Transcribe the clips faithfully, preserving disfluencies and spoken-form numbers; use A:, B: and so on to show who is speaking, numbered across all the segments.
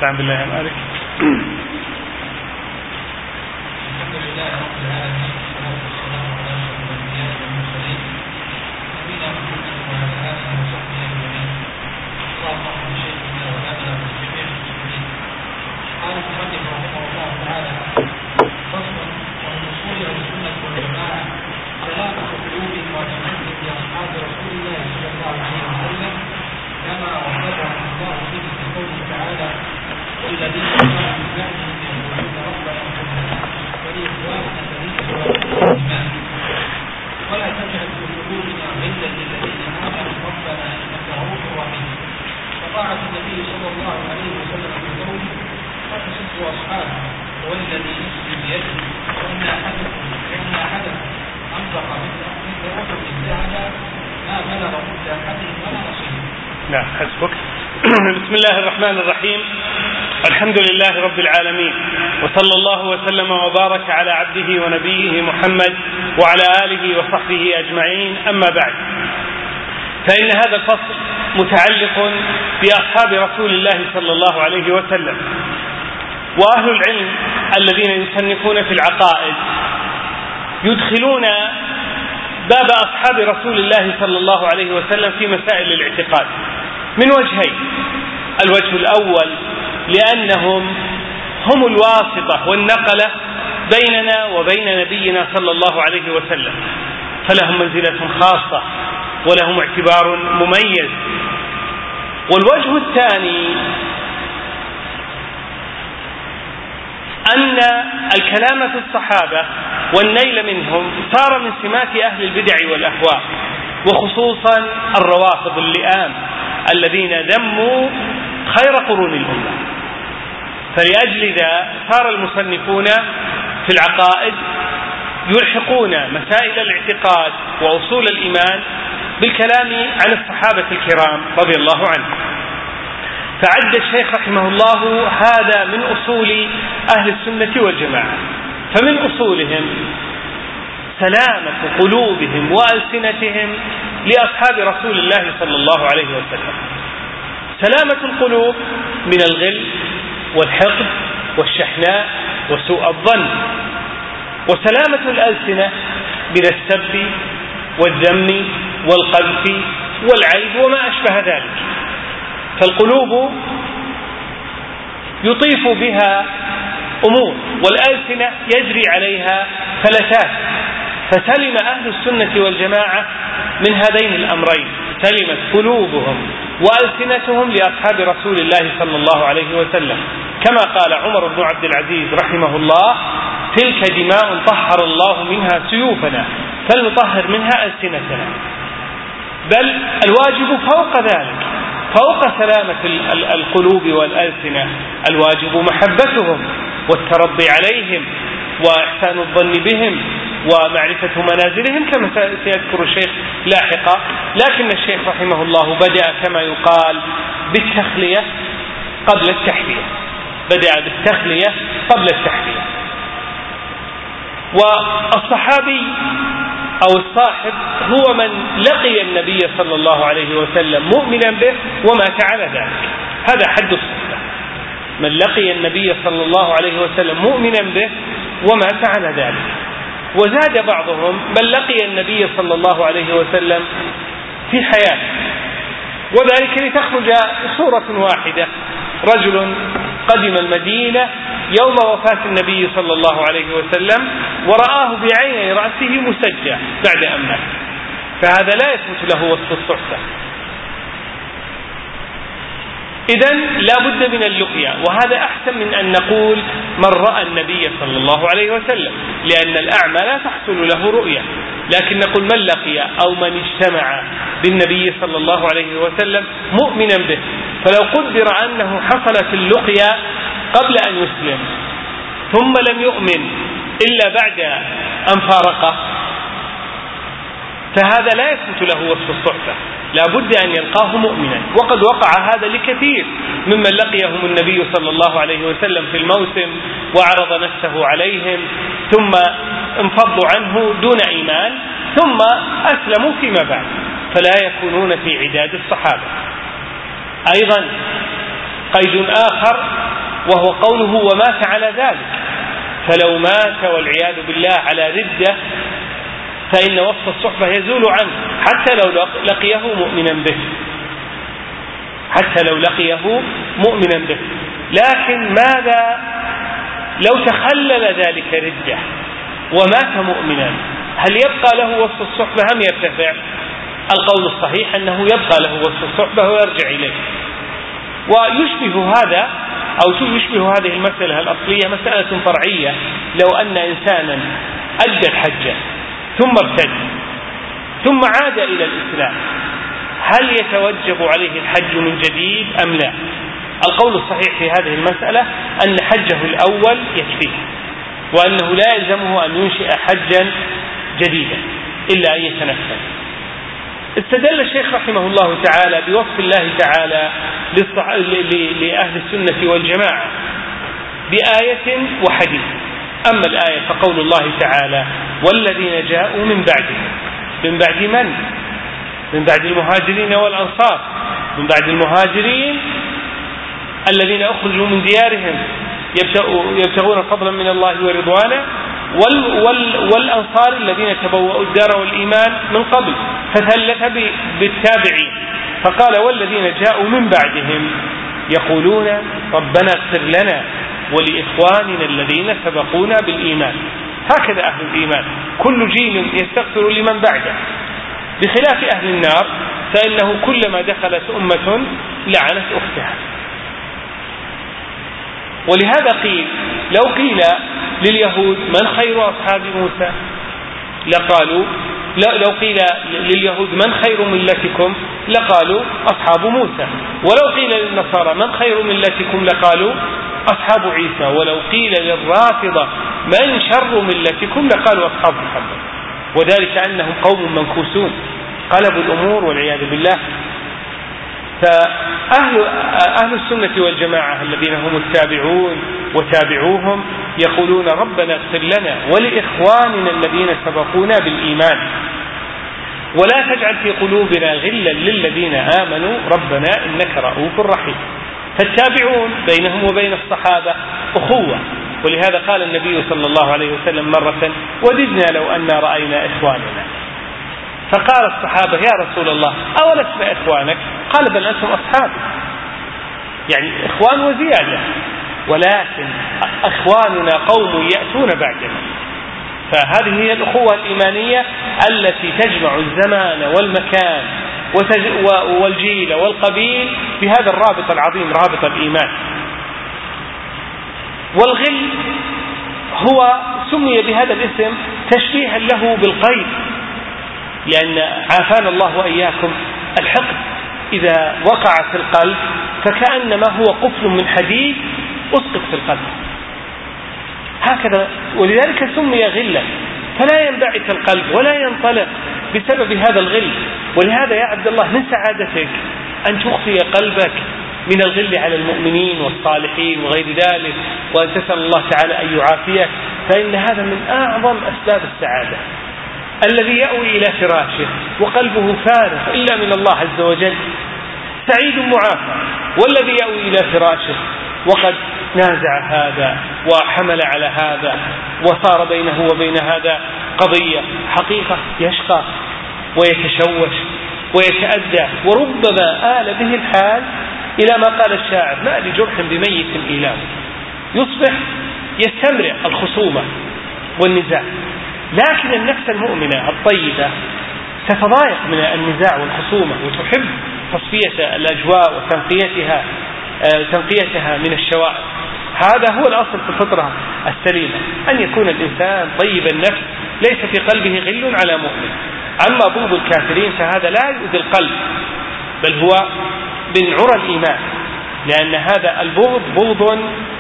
A: استعن بالله يا مالك.
B: الحمد لله رب العالمين والصلاة والسلام على أشرف الأنبياء والمرسلين نبينا محمد وعلى آله وصحبه أجمعين. اللهم اغفر لشيخنا ولنا ولجميع المسلمين. قال المؤلف رحمه الله تعالى: فصل: ومن أصول أهل السنة والجماعة سلامة قلوب واعتقادهم بأصحاب رسول الله صلى الله عليه وسلم كما وصفهم الله به في قوله تعالى: والذين جاءوا من بعدهم يقولون ربنا اغفر لنا ولإخواننا الذين سبقونا بالإيمان ولا تجعل في قلوبنا غلا للذين آمنوا ربنا إنك رؤوف رحيم. وطاعة النبي صلى الله عليه وسلم في قوله: لا تسبوا أصحابه والذي نفسي بيده وإن أحدكم وإن أحدكم أنفق مثل أحد ذهب ما بلغ مد أحدهم ولا نصيبه.
A: نعم حسبك. بسم الله الرحمن الرحيم. الحمد لله رب العالمين، وصلى الله وسلم وبارك على عبده ونبيه محمد وعلى آله وصحبه أجمعين. أما بعد، فإن هذا الفصل متعلق بأصحاب رسول الله صلى الله عليه وسلم. وأهل العلم الذين يصنفون في العقائد يدخلون باب أصحاب رسول الله صلى الله عليه وسلم في مسائل الاعتقاد من وجهين: الوجه الأول لأنهم هم الواسطة والنقلة بيننا وبين نبينا صلى الله عليه وسلم، فلهم منزلة خاصة ولهم اعتبار مميز. والوجه الثاني أن الكلام في الصحابة والنيل منهم صار من سمات أهل البدع والأهواء، وخصوصا الروافض اللئام الذين ذموا خير قرون الأمة. فلأجل ذا صار المصنفون في العقائد يلحقون مسائل الاعتقاد وأصول الإيمان بالكلام عن الصحابة الكرام رضي الله عنهم. فعد الشيخ رحمه الله هذا من أصول أهل السنة والجماعة. فمن أصولهم سلامة قلوبهم وألسنتهم لأصحاب رسول الله صلى الله عليه وسلم. سلامة القلوب من الغل والحقد والشحناء وسوء الظن، وسلامة الألسنة من السب والذم والقذف والعيب وما أشبه ذلك. فالقلوب يطيف بها أمور والألسنة يجري عليها فلتات. فسلم أهل السنة والجماعة من هذين الأمرين: سلمت قلوبهم وألسنتهم لأصحاب رسول الله صلى الله عليه وسلم، كما قال عمر بن عبد العزيز رحمه الله: تلك دماء طهر الله منها سيوفنا فلنطهر منها ألسنتنا. بل الواجب فوق ذلك، فوق سلامة القلوب والألسنة، الواجب محبتهم والترضي عليهم وإحسان الظن بهم ومعرفة منازلهم كما سيذكر الشيخ لاحقا. لكن الشيخ رحمه الله بدأ كما يقال بالتخلية قبل التحلية، بدأ بالتخلية قبل التحلية. والصحابي أو الصاحب هو من لقي النبي صلى الله عليه وسلم مؤمنا به ومات على ذلك، هذا حد الصحبة: من لقي النبي صلى الله عليه وسلم مؤمنا به ومات على ذلك. وزاد بعضهم: من لقي النبي صلى الله عليه وسلم في حياته، وذلك لتخرج صورة واحدة: رجل قدم المدينة يوم وفاة النبي صلى الله عليه وسلم ورآه بعيني رأسه مسجى بعد أن مات، فهذا لا يثبت له وصف الصحبة. إذن لا بد من اللقيا، وهذا أحسن من أن نقول من رأى النبي صلى الله عليه وسلم، لأن الأعمى لا تحصل له رؤية، لكن نقول من لقي أو من اجتمع بالنبي صلى الله عليه وسلم مؤمنا به. فلو قدر أنه حصلت اللقيا قبل أن يسلم ثم لم يؤمن إلا بعد أن فارقه، فهذا لا يثبت له وصف الصحبة، لا بد أن يلقاه مؤمنا. وقد وقع هذا لكثير ممن لقيهم النبي صلى الله عليه وسلم في الموسم وعرض نفسه عليهم ثم انفضوا عنه دون إيمان ثم أسلموا فيما بعد، فلا يكونون في عداد الصحابة. أيضا قيد آخر وهو قوله ومات على ذلك. فلو مات والعياذ بالله على ردة فإن وصف الصحبة يزول عنه حتى لو لقيه مؤمنا به، حتى لو لقيه مؤمنا به. لكن ماذا لو تخلل ذلك ردة ومات مؤمنا؟ هل يبقى له وصف الصحبة أم يرتفع؟ القول الصحيح أنه يبقى له وصف الصحبة ويرجع إليه. ويشبه هذا أو يشبه هذه المسألة الأصلية مسألة فرعية. لو أن إنسانا أدى الحج ثم ارتد ثم عاد إلى الإسلام، هل يتوجب عليه الحج من جديد أم لا؟ القول الصحيح في هذه المسألة أن حجه الأول يكفيه، وأنه لا يلزمه أن ينشئ حجا جديدا إلا أن يتنفذ. استدل الشيخ رحمه الله تعالى بوصف الله تعالى لأهل السنة والجماعة بآية وحديث. أما الآية فقول الله تعالى والذين جاءوا من بعدهم. من بعد من؟ من بعد المهاجرين والأنصار. من بعد المهاجرين الذين أخرجوا من ديارهم يبتغون فضلا من الله ورضوانه، وال وال والأنصار الذين تبوأوا الدار والإيمان من قبل، فثلث بالتابعين فقال والذين جاءوا من بعدهم يقولون ربنا اغفر لنا ولإخواننا الذين سبقونا بالإيمان. هكذا أهل الإيمان، كل جيل يستغفر لمن بعده، بخلاف أهل النار فإنه كلما دخلت أمة لعنت أختها. ولهذا قيل لو قيل لليهود من خير أصحاب موسى لقالوا، لو قيل لليهود من خير ملتكم لقالوا أصحاب موسى، ولو قيل للنصارى من خير ملتكم لقالوا أصحاب عيسى، ولو قيل للرافضة من شر ملتكم لقالوا أصحاب محمد. وذلك أنهم قوم منكوسون قلبوا الأمور والعياذ بالله. فأهل أهل السنة والجماعة الذين هم التابعون وتابعوهم يقولون ربنا اغفر لنا ولإخواننا الذين سبقونا بالإيمان ولا تجعل في قلوبنا غلا للذين آمنوا ربنا إنك رؤوف رحيم. فالتابعون بينهم وبين الصحابة أخوة، ولهذا قال النبي صلى الله عليه وسلم مرة وددنا لو أن رأينا إخواننا. فقال الصحابة يا رسول الله أولسنا إخوانك؟ قال بل أنتم أصحابي، يعني إخوان وزيادة، ولكن إخواننا قوم يأتون بعدنا. فهذه هي الأخوة الإيمانية التي تجمع الزمان والمكان والجيل والقبيل بهذا الرابط العظيم رابط الإيمان. والغل هو سمي بهذا الاسم تشبيها له بالقيد، لأن عافانا الله وإياكم الحقد إذا وقع في القلب فكأنما هو قفل من حديد أسقط في القلب هكذا، ولذلك سمي غلا، فلا ينبعث القلب ولا ينطلق بسبب هذا الغل. ولهذا يا عبد الله من سعادتك أن تخفي قلبك من الغل على المؤمنين والصالحين وغير ذلك، وأن تسأل الله تعالى أن يعافيك، فإن هذا من أعظم أسباب السعادة. الذي يأوي إلى فراشه وقلبه فارغ إلا من الله عز وجل سعيد معافى، والذي يأوي إلى فراشه وقد نازع هذا وحمل على هذا وصار بينه وبين هذا قضية حقيقة يشقى ويتشوش ويتأذى، وربما آل به الحال إلى ما قال الشاعر ما لجرح بميت إيلام، يصبح يستمر الخصومة والنزاع. لكن النفس المؤمنة الطيبة تتضايق من النزاع والخصومة وتحب تصفية الأجواء وتنقيتها تنقيتها من الشوائب. هذا هو الأصل في الفطرة السليمة، أن يكون الإنسان طيب النفس ليس في قلبه غل على مؤمن. أما بغض الكافرين فهذا لا يؤذي القلب، بل هو من عرى الإيمان، لأن هذا البغض بغض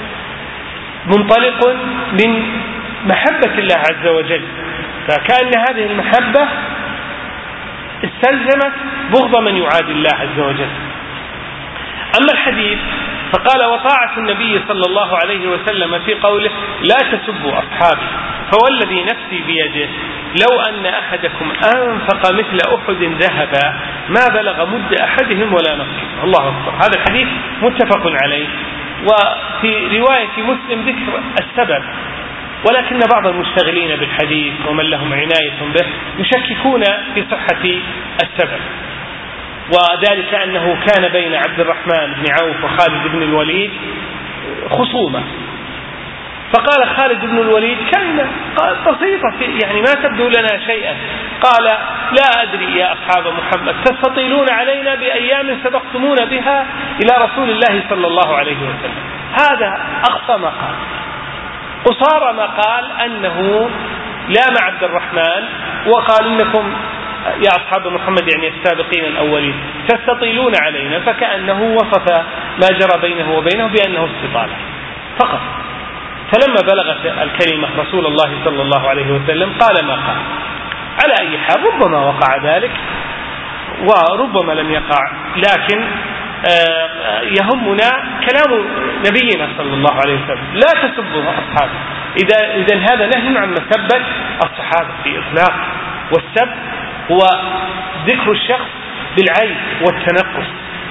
A: منطلق من محبة الله عز وجل، فكأن هذه المحبة استلزمت بغض من يعادي الله عز وجل. أما الحديث فقال وطاعة النبي صلى الله عليه وسلم في قوله لا تسبوا أصحابي فوالذي نفسي بيده لو أن أحدكم أنفق مثل أحد ذهبا ما بلغ مد أحدهم ولا نصيب. الله أكبر. هذا الحديث متفق عليه وفي رواية مسلم ذكر السبب، ولكن بعض المشتغلين بالحديث ومن لهم عناية به يشككون في صحة السبب، وذلك أنه كان بين عبد الرحمن بن عوف وخالد بن الوليد خصومة، فقال خالد بن الوليد كلمة بسيطة يعني ما تبدو لنا شيئا، قال لا أدري يا أصحاب محمد تستطيلون علينا بأيام سبقتمون بها إلى رسول الله صلى الله عليه وسلم. هذا أخطأ ما قال. قصار ما قال أنه لام عبد الرحمن وقال إنكم يا أصحاب محمد يعني السابقين الأولين تستطيلون علينا، فكأنه وصف ما جرى بينه وبينه بأنه استطالة فقط. فلما بلغت الكلمة رسول الله صلى الله عليه وسلم قال ما قال. على أي حال ربما وقع ذلك وربما لم يقع، لكن يهمنا كلام نبينا صلى الله عليه وسلم لا تسبوا أصحابه. إذا إذن هذا نهي عن مسبة الصحابة في إطلاق، والسب هو ذكر الشخص بالعيب والتنقص.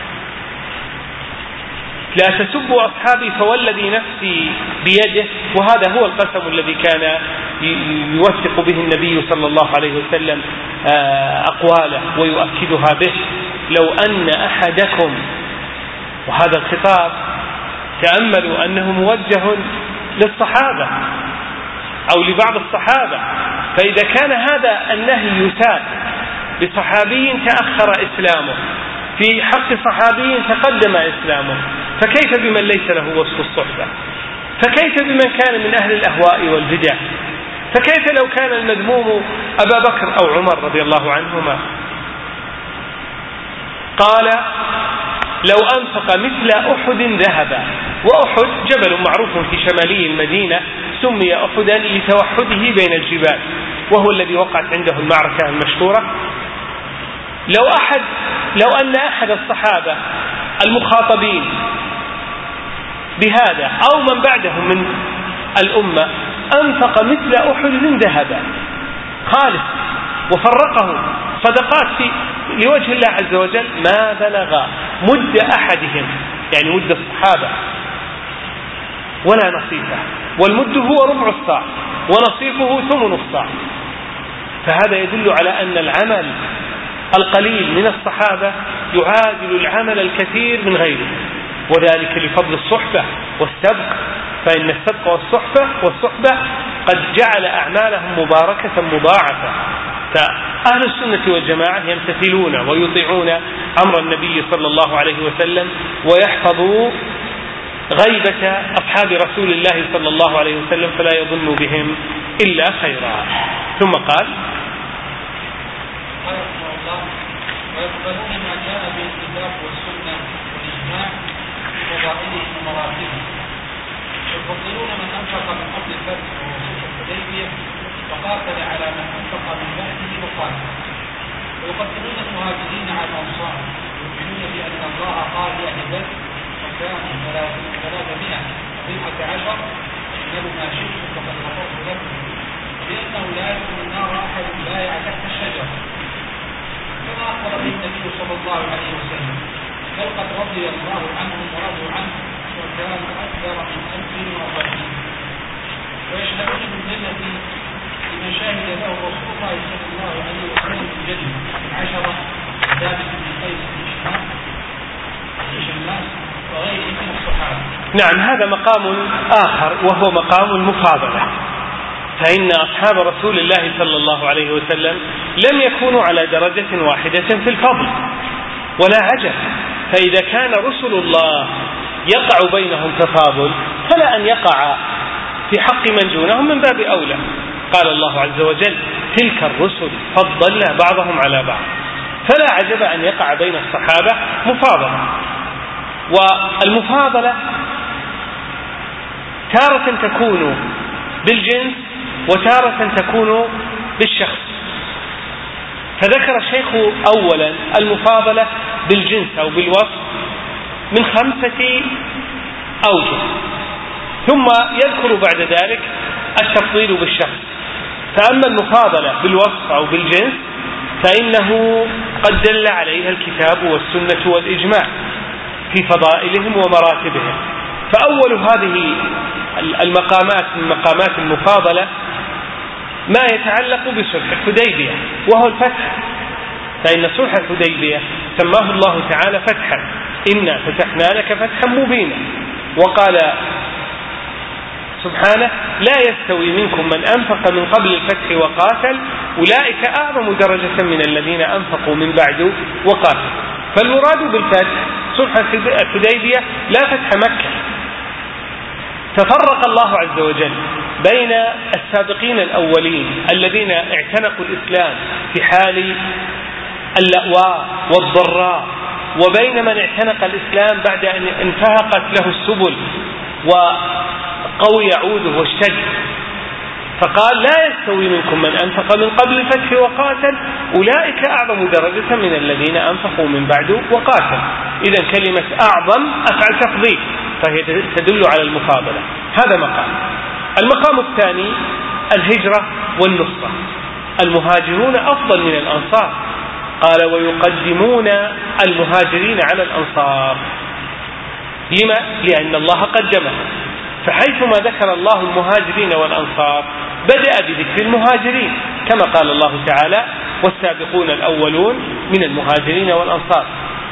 A: لا تسبوا أصحابي فوالذي نفسي بيده، وهذا هو القسم الذي كان يوثق به النبي صلى الله عليه وسلم أقواله ويؤكدها به. لو أن أحدكم، وهذا الخطاب تأملوا أنه موجه للصحابة أو لبعض الصحابة، فإذا كان هذا النهي يساب لصحابي تأخر إسلامه في حق صحابي تقدم إسلامه، فكيف بمن ليس له وصف الصحبة؟ فكيف بمن كان من أهل الأهواء والبدع؟ فكيف لو كان المذموم أبا بكر أو عمر رضي الله عنهما؟ قال لو أنفق مثل أحد ذهبا، وأحد جبل معروف في شمالي المدينة سمي أحدا لتوحده بين الجبال، وهو الذي وقعت عنده المعركة المشهورة. لو أحد لو أن أحد الصحابة المخاطبين بهذا أو من بعدهم من الأمة أنفق مثل أحد ذهبا خالص وفرقه صدقات في لوجه الله عز وجل ما بلغ مد أحدهم، يعني مد الصحابة، ولا نصيفه، والمد هو ربع الصاع ونصيفه ثمن الصاع. فهذا يدل على أن العمل القليل من الصحابة يعادل العمل الكثير من غيره، وذلك لفضل الصحبة والسبق، فإن السبق والصحبة والصحبة قد جعل أعمالهم مباركة مضاعفة. فأهل السنة والجماعة يمتثلون ويطيعون أمر النبي صلى الله عليه وسلم، ويحفظوا غيبة أصحاب رسول الله صلى الله عليه وسلم، فلا يظن بهم إلا خيرا. ثم قال
B: ويقبلون ما جاء به الكتاب والسنة والإجماع في فضائله ومراتبه، ويفضلون من أنفق من قبل الفتح ووصول الحديبية وقاتل على من أنفق من بعده وقاتل، ويقدمون المهاجرين على الأنصار، ويؤمنون بأن الله قال لأهل بدر وكانوا ثلاثمائة وتسعة عشر إنه ما شئتم فقد غفرت لكم، وبأنه لا يدخل النار أحد لا يعتق الشجر، كما أخبر به النبي صلى الله عليه وسلم بل قد رضي الله عنهم ورضوا عنه وكانوا أكثر من ألف وأربعين. ويشهدون بالجنة لمن شهد له رسول الله صلى الله عليه وسلم بالجنة العشرة ثابت بن قيس بن شماس وغيره من الصحابة.
A: نعم، هذا مقام آخر وهو مقام المفاضلة، فإن أصحاب رسول الله صلى الله عليه وسلم لم يكونوا على درجة واحدة في الفضل، ولا عجب، فإذا كان رسل الله يقع بينهم تفاضل فلا أن يقع في حق من دونهم من باب أولى. قال الله عز وجل تلك الرسل فضلنا بعضهم على بعض، فلا عجب أن يقع بين الصحابة مفاضلة. والمفاضلة تارة تكون بالجنس وتارة تكون بالشخص. فذكر الشيخ أولا المفاضلة بالجنس أو بالوصف من خمسة أوجه، ثم يذكر بعد ذلك التفضيل بالشخص. فأما المفاضلة بالوصف أو بالجنس فإنه قد دل عليها الكتاب والسنة والإجماع في فضائلهم ومراتبهم، فأول هذه المقامات من مقامات المفاضلة ما يتعلق بصلح الحديبية وهو الفتح، فإن صلح الحديبية سماه الله تعالى فتحا، إنا فتحنا لك فتحا مبينا. وقال سبحانه لا يستوي منكم من أنفق من قبل الفتح وقاتل أولئك أعظم درجة من الذين أنفقوا من بعد وقاتل. فالمراد بالفتح صلح الحديبية لا فتح مكة. تفرق الله عز وجل بين السابقين الأولين الذين اعتنقوا الإسلام في حال اللأواء والضراء، وبين من اعتنق الإسلام بعد أن انفهقت له السبل وقوي عوده واشتد. فقال لا يستوي منكم من أنفق من قبل الفتح وقاتل أولئك أعظم درجة من الذين أنفقوا من بعد وقاتل. إذن كلمة أعظم أفعل تفضيل، فهي تدل على المفاضلة. هذا مقام. المقام الثاني الهجرة والنصرة. المهاجرون أفضل من الأنصار، قال ويقدمون المهاجرين على الأنصار. لما؟ لأن الله قدمه، فحيثما ذكر الله المهاجرين والأنصار بدأ بذكر المهاجرين، كما قال الله تعالى والسابقون الأولون من المهاجرين والأنصار.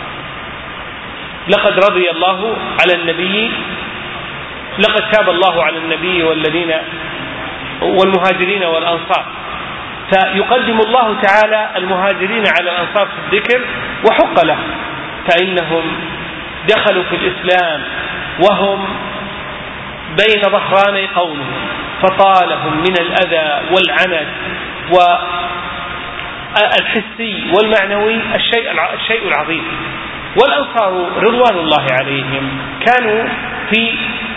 A: لقد رضي الله على النبي لقد تاب الله على النبي والذين والمهاجرين والأنصار، فيقدم الله تعالى المهاجرين على الأنصار في الذكر، وحق له، فإنهم دخلوا في الإسلام وهم بين ظهراني قومهم، فطالهم من الأذى والعنت والحسي والمعنوي الشيء العظيم. والأنصار رضوان الله عليهم كانوا في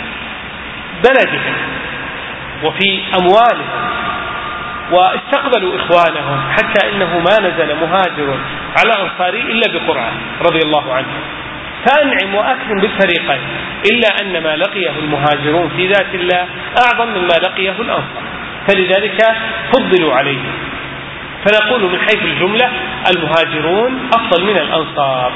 A: بلدهم وفي أموالهم واستقبلوا إخوانهم، حتى إنه ما نزل مهاجر على أنصاري إلا بقرعة رضي الله عنه. فأنعم وأكرم بالفريقين، إلا أن ما لقيه المهاجرون في ذات الله أعظم مما لقيه الأنصار، فلذلك فضلوا عليه. فنقول من حيث الجملة المهاجرون أفضل من الأنصار.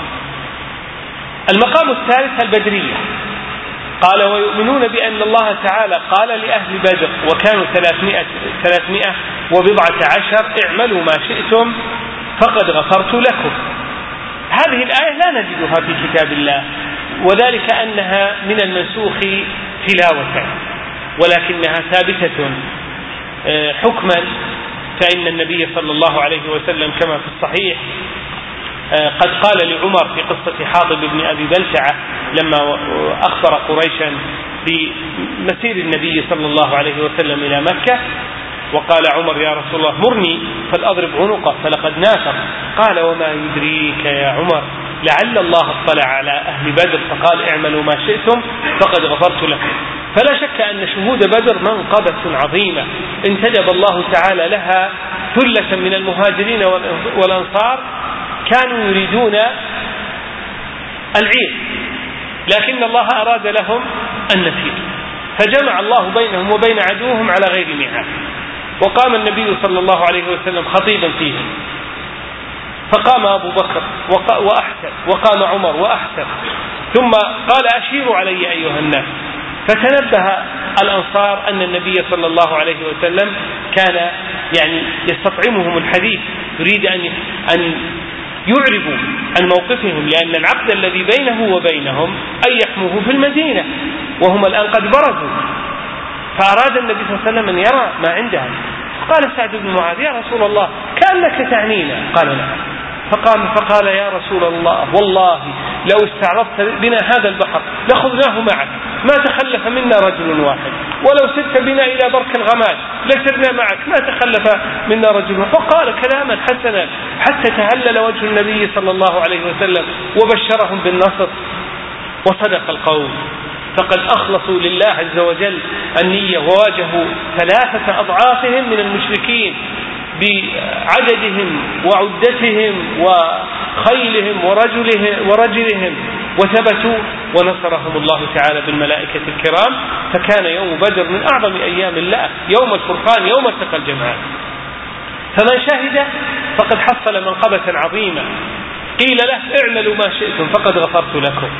A: المقام الثالث البدرية. قال ويؤمنون بأن الله تعالى قال لأهل بدر وكانوا ثلاثمائة, ثلاثمائة وبضعة عشر اعملوا ما شئتم فقد غفرت لكم. هذه الآية لا نجدها في كتاب الله، وذلك أنها من المنسوخ تلاوة، ولكنها ثابتة حكما. فإن النبي صلى الله عليه وسلم كما في الصحيح قد قال لعمر في قصة حاطب بن أبي بلتعة لما أخبر قريشا بمسير النبي صلى الله عليه وسلم إلى مكة، وقال عمر يا رسول الله مرني فلأضرب عنقه فلقد نافق. قال وما يدريك يا عمر لعل الله اطلع على أهل بدر فقال اعملوا ما شئتم فقد غفرت لكم. فلا شك أن شهود بدر منقبة عظيمة انتدب الله تعالى لها ثلة من المهاجرين والأنصار كانوا يريدون العير، لكن الله أراد لهم النفير، فجمع الله بينهم وبين عدوهم على غير ميعاد. وقام النبي صلى الله عليه وسلم خطيبا فيهم، فقام أبو بكر وأحسن، وقام عمر وأحسن، ثم قال أشيروا علي أيها الناس. فتنبه الأنصار أن النبي صلى الله عليه وسلم كان يعني يستطعمهم الحديث، يريد أن أن يعربوا عن موقفهم، لأن العقد الذي بينه وبينهم أن يحموه في المدينة وهم الآن قد برزوا. فأراد النبي صلى الله عليه وسلم أن يرى ما عندهم. قال سعد بن معاذ يا رسول الله كأنك تعنينا. قال نعم. فقام فقال يا رسول الله والله لو استعرضت بنا هذا البحر لخذناه معك ما تخلف منا رجل واحد، ولو سرت بنا إلى برك الغماد لسرنا معك ما تخلف منا رجل واحد. وقال كلاما حسنا حتى تهلل وجه النبي صلى الله عليه وسلم وبشرهم بالنصر. وصدق القول، فقد أخلصوا لله عز وجل النية وواجهوا ثلاثة أضعافهم من المشركين بعددهم وعدتهم وخيلهم ورجلهم, ورجلهم وثبتوا ونصرهم الله تعالى بالملائكة الكرام. فكان يوم بدر من أعظم أيام الله، يوم الفرقان، يوم التقى الجمعان. فمن شهد فقد حصل منقبة عظيمة. قيل له اعملوا ما شئتم فقد غفرت لكم.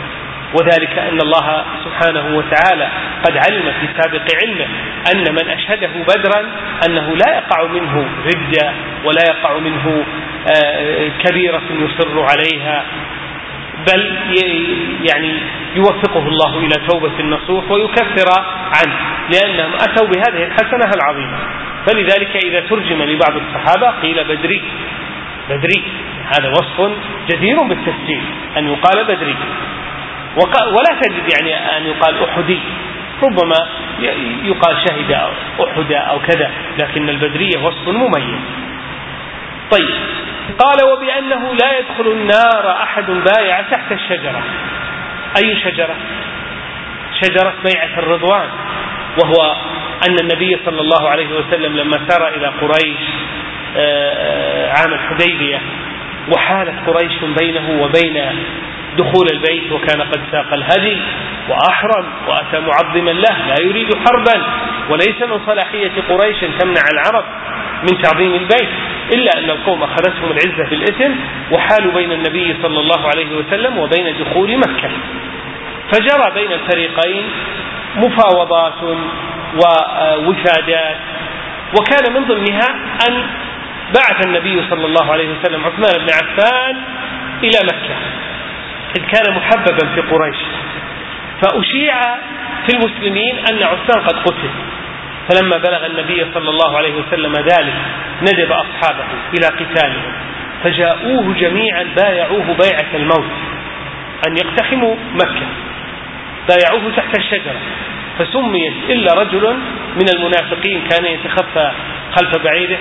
A: وذلك أن الله سبحانه وتعالى قد علم في سابق علمه أن من أشهده بدرا أنه لا يقع منه ردة ولا يقع منه كبيرة يصر عليها، بل يعني يوفقه الله إلى توبة نصوح ويكفر عنه، لأنهم أتوا بهذه الحسنة العظيمة. فلذلك إذا ترجم لبعض الصحابة قيل بدري بدري، هذا وصف جدير بالتسجيل أن يقال بدري، ولا تجد يعني أن يقال أحدي، ربما يقال شهد أحد أو كذا، لكن البدرية وصف مميز. طيب، قال وبأنه لا يدخل النار أحد بايع تحت الشجرة. أي شجرة؟ شجرة بيعة الرضوان، وهو أن النبي صلى الله عليه وسلم لما سار إلى قريش عام الحديبية وحالت قريش بينه وبين دخول البيت، وكان قد ساق الهدي وأحرم وأتى معظما له لا يريد حربا، وليس من صلاحية قريش تمنع العرب من تعظيم البيت، إلا أن القوم أخذتهم العزة بالإثم وحالوا بين النبي صلى الله عليه وسلم وبين دخول مكة، فجرى بين الفريقين مفاوضات ووفادات، وكان من ضمنها أن بعث النبي صلى الله عليه وسلم عثمان بن عفان إلى مكة، إذ كان محببا في قريش، فأشيع في المسلمين أن عثمان قد قتل، فلما بلغ النبي صلى الله عليه وسلم ذلك ندب أصحابه إلى قتالهم، فجاءوه جميعا بايعوه بيعة الموت أن يقتحموا مكة، بايعوه تحت الشجرة، فسميت إلا رجل من المنافقين كان يتخفى خلف بعيره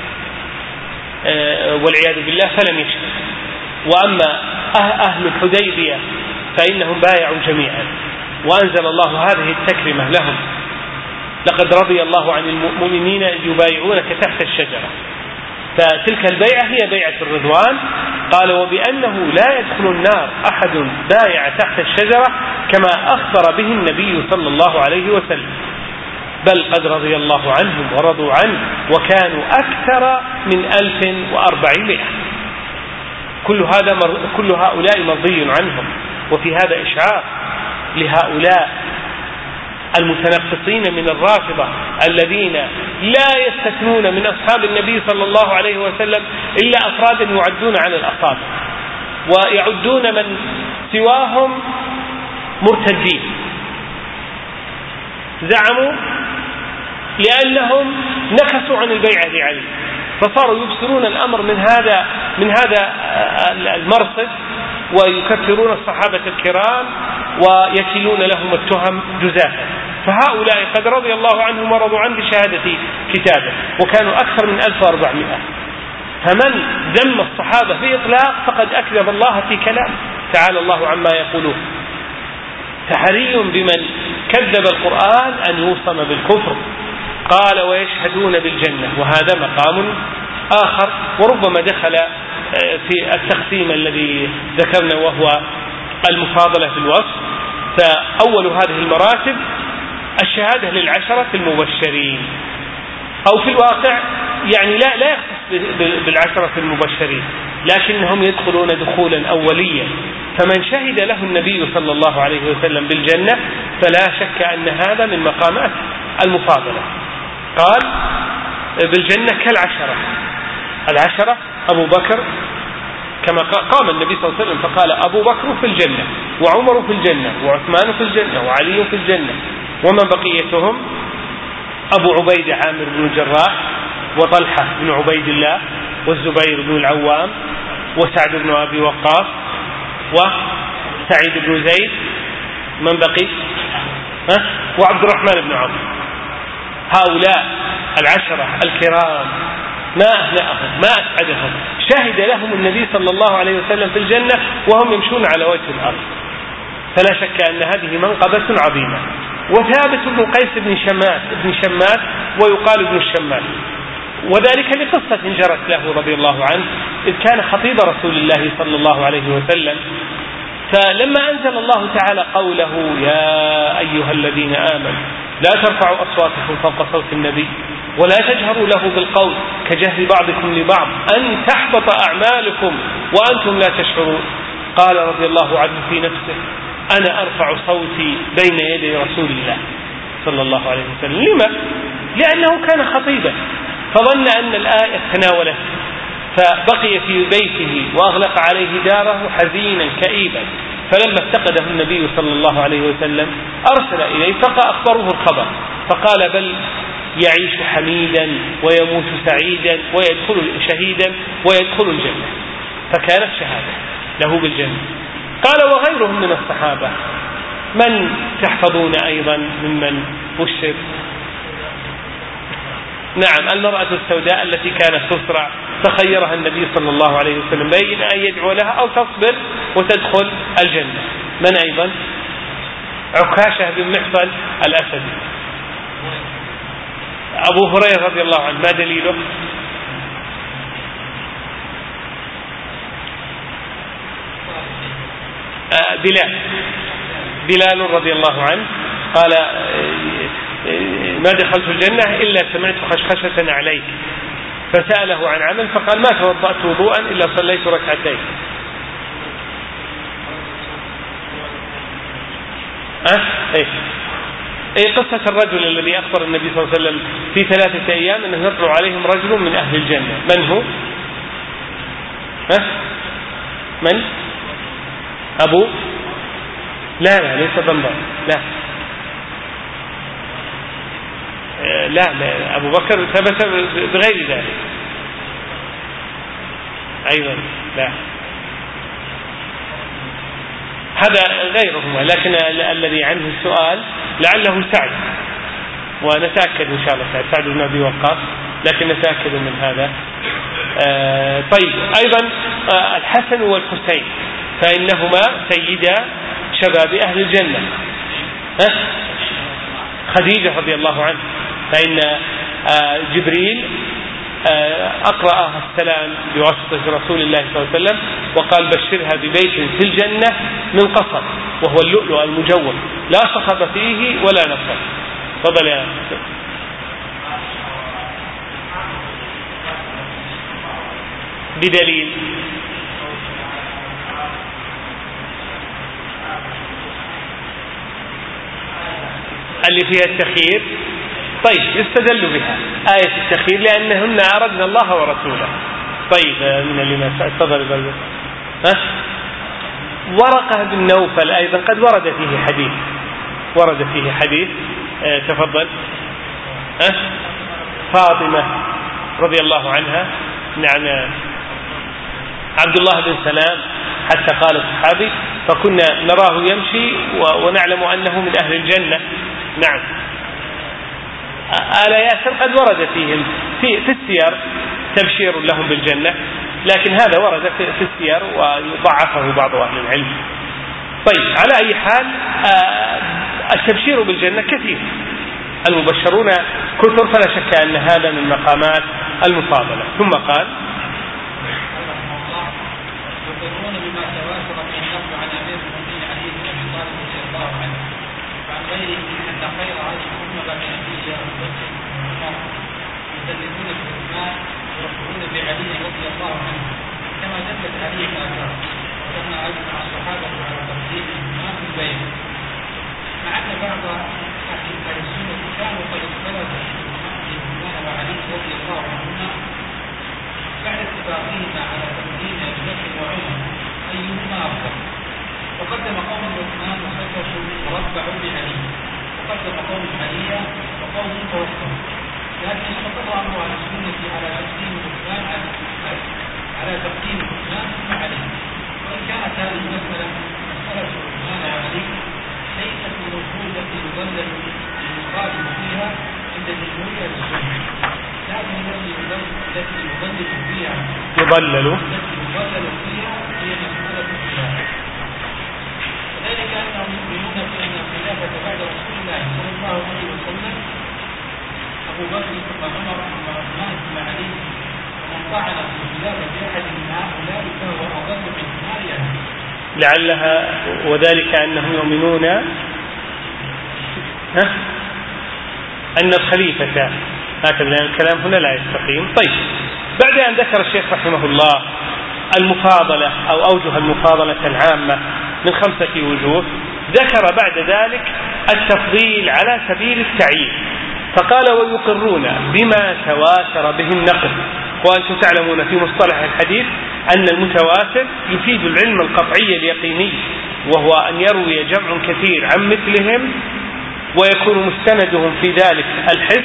A: والعياذ بالله فلم يشهد. وأما أهل الحديبية فإنهم بايعوا جميعا، وأنزل الله هذه التكرمة لهم: لقد رضي الله عن المؤمنين إذ يبايعونك تحت الشجرة. فتلك البيعة هي بيعة الرضوان. قال وبأنه لا يدخل النار أحد بايع تحت الشجرة كما أخبر به النبي صلى الله عليه وسلم، بل قد رضي الله عنهم ورضوا عنه وكانوا أكثر من ألف وأربعمائة. كل هذا مر... كل هؤلاء مرضي عنهم. وفي هذا إشعار لهؤلاء المتنقصين من الرافضة الذين لا يستثنون من أصحاب النبي صلى الله عليه وسلم إلا أفرادا يعدون على الأصابع، ويعدون من سواهم مرتدين، زعموا لأنهم نكسوا عن البيعة عليه، فصاروا يبصرون الأمر من هذا من هذا المرصد، ويكفرون الصحابة الكرام ويكلون لهم التهم جزافا. فهؤلاء قد رضي الله عنهم ورضوا عنه بشهادة كتابه، وكانوا أكثر من ألف وأربعمائة. فمن ذم الصحابة في إطلاق فقد أكذب الله في كلام، تعالى الله عما يقولون. فحري بمن كذب القرآن أن يوصم بالكفر. قال ويشهدون بالجنة، وهذا مقام آخر وربما دخل في التقسيم الذي ذكرنا وهو المفاضلة في الوصف. فأول هذه المراتب الشهادة للعشرة المبشرين، أو في الواقع يعني لا لا يختص بالعشرة المبشرين، لكنهم يدخلون دخولا أوليا. فمن شهد له النبي صلى الله عليه وسلم بالجنة فلا شك أن هذا من مقامات المفاضلة. قال بالجنة كالعشرة، العشرة أبو بكر، كما قام النبي صلى الله عليه وسلم فقال أبو بكر في الجنة، وعمر في الجنة، وعثمان في الجنة، وعلي في الجنة، ومن بقيتهم أبو عبيدة عامر بن الجراح، وطلحة بن عبيد الله، والزبير بن العوام، وسعد بن أبي وقاص، وسعيد بن زيد، من بقي ها؟ وعبد الرحمن بن عوف. هؤلاء العشرة الكرام ما أهنأهم ما أسعدهم، شهد لهم النبي صلى الله عليه وسلم في الجنة وهم يمشون على وجه الأرض. فلا شك أن هذه منقبة عظيمة. وثابت بن قيس بن شماس ابن شماس ويقال ابن الشماس، وذلك لقصة جرت له رضي الله عنه، إذ كان خطيب رسول الله صلى الله عليه وسلم. فلما أنزل الله تعالى قوله يا أيها الذين آمنوا لا ترفعوا أصواتكم فوق صوت النبي ولا تجهروا له بالقول كجهر بعضكم لبعض أن تحبط أعمالكم وأنتم لا تشعرون، قال رضي الله عنه في نفسه أنا أرفع صوتي بين يدي رسول الله صلى الله عليه وسلم. لما؟ لأنه كان خطيبا فظن أن الآية تناولته فبقي في بيته وأغلق عليه داره حزينا كئيبا. فلما افتقده النبي صلى الله عليه وسلم أرسل إليه فأخبره الخبر فقال بل يعيش حميدا ويموت سعيدا ويدخل شهيدا ويدخل الجنة. فكانت شهادة له بالجنة. قال وغيرهم من الصحابة من تحفظون أيضا ممن بشر؟ نعم المرأة السوداء التي كانت تسرع فخيرها النبي صلى الله عليه وسلم بين أن يدعو لها أو تصبر وتدخل الجنة. من أيضا؟ عكاشة بن محصن الأسدي. أبو هريرة رضي الله عنه ما دليله؟ آه بلال بلال رضي الله عنه قال ما دخلت الجنة إلا سمعت خشخشة عليك فسأله عن عمل فقال ما توضأت وضوءا إلا صليت ركعتين. أه؟ إيه؟ أي قصة الرجل الذي أخبر النبي صلى الله عليه وسلم في ثلاثة أيام أنه يطلع عليهم رجل من أهل الجنة. من هو؟ ها؟ من؟ أبو لا لا ليس بنبر لا. لا لا أبو بكر ثبت بغير ذلك أيضا لا هذا غيرهما. لكن الذي عنه السؤال لعله سعد ونتأكد إن شاء الله سعد سعد بن أبي وقاص لكن نتأكد من هذا. آه طيب أيضا آه الحسن والحسين فإنهما سيدا شباب أهل الجنة. ها؟ خديجة رضي الله عنها فإن آه جبريل آه أقرأها السلام بواسطة رسول الله صلى الله عليه وسلم وقال بشرها ببيت في الجنة من قصر وهو اللؤلؤ المجوف لا صخب فيه ولا نصب. تفضل يا بدليل اللي فيها التخيير. طيب يستدل بها آية التخيير لأنهن أردنا الله ورسوله. طيب من اللي ما تفضل برضه. ها ورقة بن نوفل أيضا قد ورد فيه حديث ورد فيه حديث آه تفضل. ها فاطمة رضي الله عنها نعم عبد الله بن سلام حتى قال الصحابي فكنا نراه يمشي ونعلم أنه من أهل الجنة. نعم آل ياسر قد ورد فيهم في, في السير تبشير لهم بالجنة لكن هذا ورد في السير ويضعفه بعض أهل العلم. طيب على أي حال التبشير بالجنة كثير المبشرون كثر فلا شك أن هذا من مقامات المفاضلة. ثم قال
B: بما تواتر من النقل عن امير المؤمنين علي بن ابي طالب رضي الله عنه وعن غيره ان خير هذه الامه بعد نبيها ابو بكر وعمر يسلمون بعثمان ويرفعون بعلي رضي الله عنه كما دلت عليه الاثار وكان اجمع الصحابه على تفضيلهما في البيت مع ان بعض اهل السنه كانوا قد اختلفوا في عثمان وعلي رضي الله عنهما بعد اتفاقهما على تقديم ابي بكر وعمر أيهما أفضل. وقدم قوم عثمان وسكتوا وربعوا بعلي وقدم قوم عليا وقوم توسطوا. لكن استقر أمر أهل السنة على تقديم عثمان على تقديم عثمان ثم علي. وإن كانت هذه المسألة مسألة عثمان وعلي ليست من الأصول التي يضلل المخالف فيها عند جمهور أهل السنة لكن التي يضلل فيها
A: يضلل
B: التي يضلل فيها هي مسألة الخلافة. وذلك أنهم يؤمنون بأن الخلافة بعد رسول الله صلى الله عليه وسلم أبو بكر ثم عمر ثم عثمان ثم علي ومن طعن في الخلافة أحد من هؤلاء فهو أضل من نار أهله.
A: لعلها وذلك أنهم يؤمنون ها أن الخليفة هكذا لأن الكلام هنا لا يستقيم. طيب بعد أن ذكر الشيخ رحمه الله المفاضلة أو أوجه المفاضلة العامة من خمسة وجوه ذكر بعد ذلك التفضيل على سبيل التعيين، فقال ويقرون بما تواتر به النقل. وأنتم تعلمون في مصطلح الحديث أن المتواتر يفيد العلم القطعي اليقيني، وهو أن يروي جمع كثير عن مثلهم ويكون مستندهم في ذلك الحس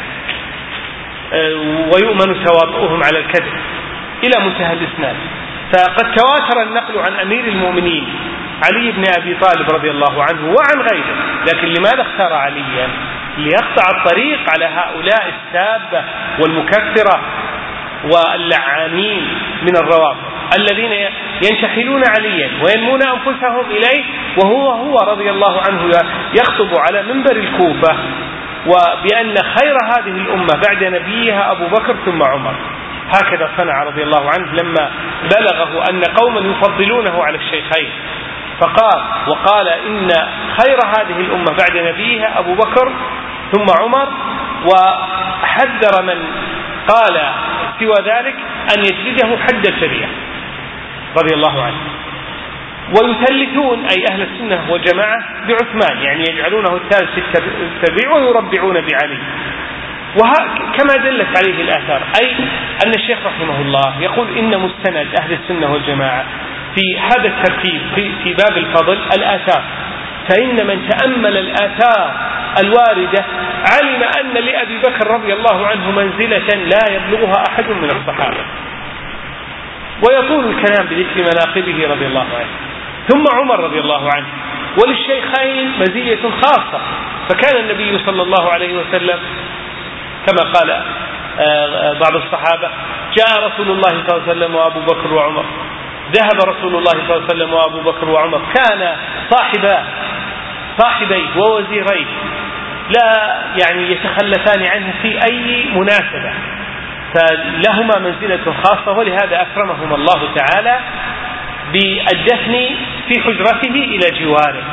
A: ويؤمن تواطؤهم على الكذب إلى منتهى الإسناد. فقد تواتر النقل عن أمير المؤمنين علي بن أبي طالب رضي الله عنه وعن غيره، لكن لماذا اختار عليا؟ ليقطع الطريق على هؤلاء السابة والمكفرة واللعانين من الروافض الذين ينتحلون عليا وينمون أنفسهم إليه، وهو هو رضي الله عنه يخطب على منبر الكوفة وبأن خير هذه الأمة بعد نبيها أبو بكر ثم عمر. هكذا صنع رضي الله عنه لما بلغه أن قوما يفضلونه على الشيخين، فقال وقال إن خير هذه الأمة بعد نبيها أبو بكر ثم عمر، وحذر من قال سوى ذلك أن يجلده حد الشريعة رضي الله عنه. ويثلثون أي أهل السنة والجماعة بعثمان، يعني يجعلونه الثالث التبع ويربعون بعلي. وكما دلت عليه الآثار، أي أن الشيخ رحمه الله يقول إن مستند أهل السنة والجماعة في هذا الترتيب في, في باب الفضل الآثار، فإن من تأمل الآثار الواردة علم أن لأبي بكر رضي الله عنه منزلة لا يبلغها أحد من الصحابة، ويطول الكلام بذكر مناقبه رضي الله عنه. ثم عمر رضي الله عنه، وللشيخين مزية خاصة، فكان النبي صلى الله عليه وسلم كما قال بعض الصحابة جاء رسول الله صلى الله عليه وسلم وأبو بكر وعمر، ذهب رسول الله صلى الله عليه وسلم وأبو بكر وعمر، كان صاحبا صاحبيه ووزيريه لا يعني يتخلفان عنه في أي مناسبة، فلهما منزلة خاصة، ولهذا أكرمهم الله تعالى بالدفن في حجرته إلى جواره.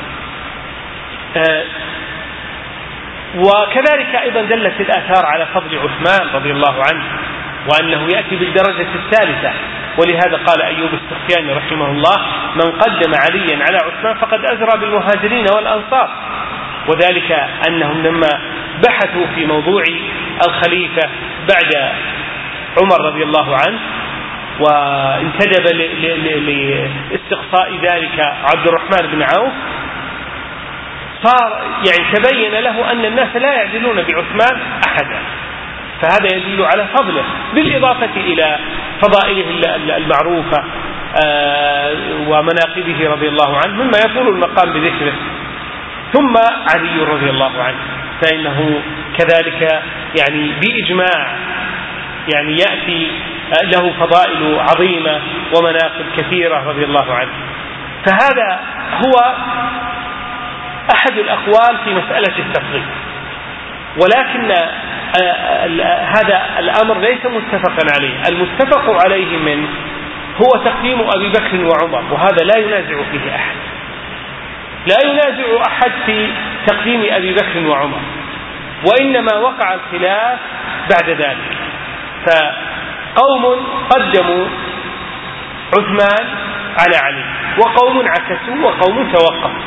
A: أه وكذلك أيضا دلت الآثار على فضل عثمان رضي الله عنه، وأنه يأتي بالدرجة الثالثة، ولهذا قال أيوب السختياني رحمه الله من قدم عليا على عثمان فقد أزرى بالمهاجرين والأنصار، وذلك أنهم لما بحثوا في موضوع الخليفة بعد عمر رضي الله عنه وانتدب لاستقصاء ذلك عبد الرحمن بن عوف، صار يعني تبين له أن الناس لا يعدلون بعثمان أحدا، فهذا يدل على فضله بالإضافة إلى فضائله المعروفة ومناقبه رضي الله عنه مما يطول المقام بذكره. ثم علي رضي الله عنه فإنه كذلك يعني بإجماع يعني يأتي له فضائل عظيمة ومناقب كثيرة رضي الله عنه. فهذا هو أحد الأقوال في مسألة التفضيل، ولكن هذا الأمر ليس متفقا عليه. المتفق عليه منه هو تقديم أبي بكر وعمر، وهذا لا ينازع فيه أحد، لا ينازع أحد في تقديم أبي بكر وعمر، وإنما وقع الخلاف بعد ذلك، فقوم قدموا عثمان على علي وقوم عكسوا وقوم توقفوا،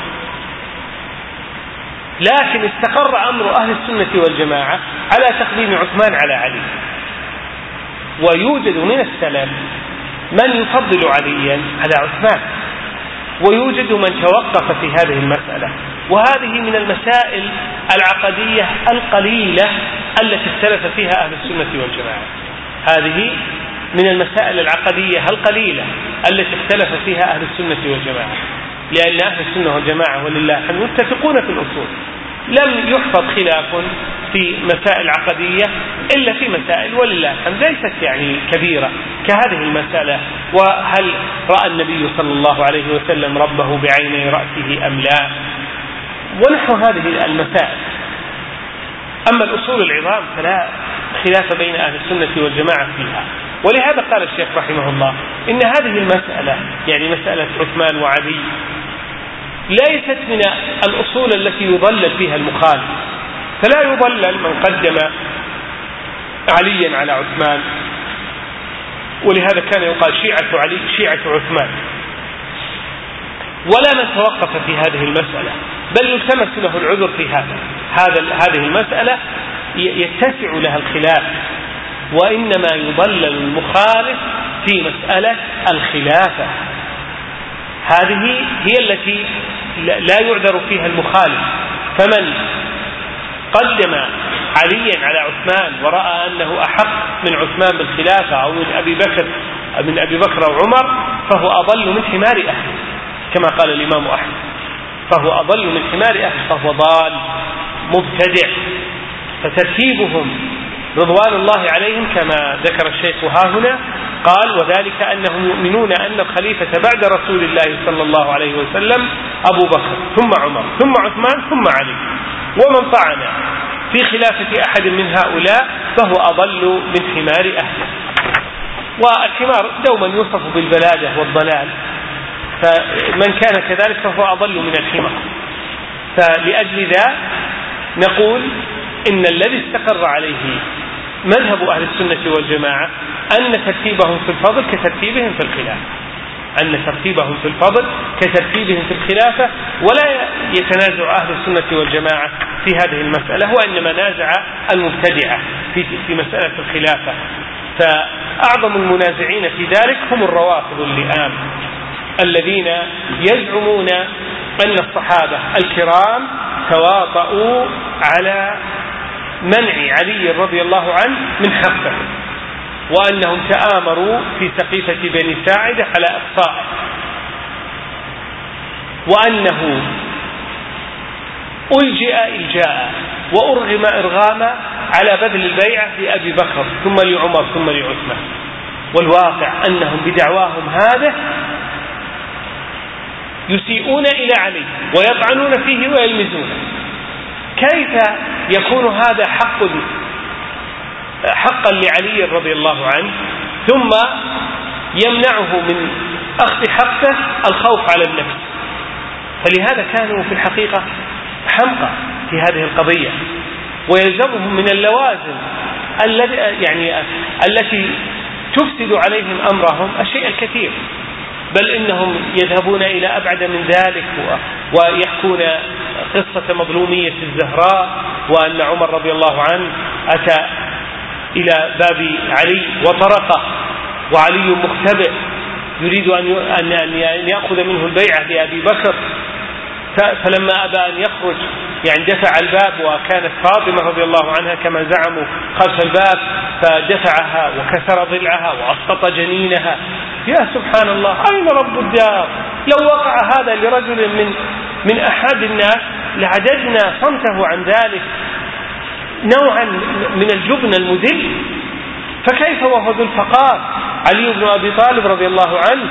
A: لكن استقر أمر أهل السنة والجماعة على تقديم عثمان على علي. ويوجد من السلف من يفضل عليا على عثمان، ويوجد من توقف في هذه المسألة، وهذه من المسائل العقدية القليلة التي اختلف فيها أهل السنة والجماعة. هذه من المسائل العقدية القليلة التي اختلف فيها أهل السنة والجماعة، لأن أهل السنة والجماعة ولله الحمد متفقون في الأصول، لم يحفظ خلاف في مسائل عقدية إلا في مسائل ولله الحمد ليست يعني كبيرة كهذه المسألة، وهل رأى النبي صلى الله عليه وسلم ربه بعيني رأسه أم لا، ونحو هذه المسائل. أما الأصول العظام فلا خلاف بين أهل السنة والجماعة فيها، ولهذا قال الشيخ رحمه الله إن هذه المسألة يعني مسألة عثمان وعلي ليست من الأصول التي يضلل فيها المخالف، فلا يضلل من قدم عليا على عثمان، ولهذا كان يقال شيعة علي شيعة عثمان. ولا من توقف في هذه المسألة، بل يلتمس له العذر في هذا هذا هذه المسألة يتسع لها الخلاف، وإنما يضلل المخالف في مسألة الخلافة. هذه هي التي لا يعذر فيها المخالف. فمن قدم عليا على عثمان ورأى أنه أحق من عثمان بالخلافة أو من أبي بكر من أبي بكر أو عمر فهو أضل من حمار أهله، كما قال الإمام أحمد، فهو أضل من حمار أهله، فهو ضال مبتدع. فترتيبهم رضوان الله عليهم كما ذكر الشيخ ها هنا قال: وذلك أنهم يؤمنون أن الخليفة بعد رسول الله صلى الله عليه وسلم أبو بكر ثم عمر ثم عثمان ثم علي، ومن طعن في خلافة أحد من هؤلاء فهو أضل من حمار أهله. والحمار دوما يوصف بالبلادة والضلال، فمن كان كذلك فهو أضل من الحمار. فلأجل ذا نقول إن الذي استقر عليه مذهب أهل السنة والجماعة أن ترتيبهم في الفضل كترتيبهم في الخلافة، أن ترتيبهم في الفضل كترتيبهم في الخلافة، ولا يتنازع أهل السنة والجماعة في هذه المسألة، وإنما نازع المبتدعة في في مسألة الخلافة. فأعظم المنازعين في ذلك هم الروافض اللئام الذين يزعمون أن الصحابة الكرام تواطؤوا على منع علي رضي الله عنه من حقه، وأنهم تآمروا في سقيفة بني ساعدة على إقصائه، وأنه ألجئ إلجاء وأرغم إرغاما على بذل البيعة لأبي بكر ثم لعمر ثم لعثمان. والواقع أنهم بدعواهم هذا يسيئون إلى علي ويطعنون فيه ويلمزونه. كيف يكون هذا حق حقا لعلي رضي الله عنه ثم يمنعه من أخذ حقه الخوف على النفس؟ فلهذا كانوا في الحقيقة حمقى في هذه القضية، ويلزمهم من اللوازم الذي يعني التي تفسد عليهم أمرهم الشيء الكثير، بل إنهم يذهبون إلى أبعد من ذلك ويحكون قصة مظلومية الزهراء، وأن عمر رضي الله عنه أتى إلى باب علي وطرقه وعلي مختبئ يريد أن يأخذ منه البيعة لأبي بكر، فلما أبى أن يخرج يعني دفع الباب، وكانت فاطمة رضي الله عنها كما زعموا خلف الباب فدفعها وكسر ضلعها وأسقط جنينها. يا سبحان الله، أين رب الدار؟ لو وقع هذا لرجل من من أحد الناس لعددنا صمته عن ذلك نوعا من الجبن المذل، فكيف وهو ذو الفقار علي بن أبي طالب رضي الله عنه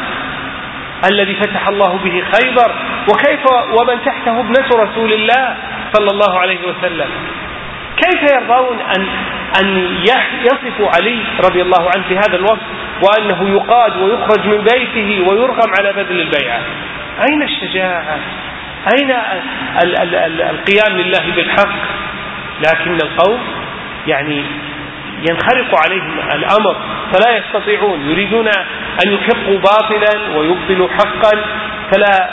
A: الذي فتح الله به خيبر، وكيف ومن تحته ابنة رسول الله صلى الله عليه وسلم؟ كيف يرضون أن أن يصفوا علي رضي الله عنه في هذا الوصف، وأنه يقاد ويخرج من بيته ويرغم على بذل البيعة؟ أين الشجاعة؟ أين ال ال ال القيام لله بالحق؟ لكن القوم يعني ينخرق عليهم الأمر فلا يستطيعون، يريدون أن يحقوا باطلا ويبطلوا حقا، فلا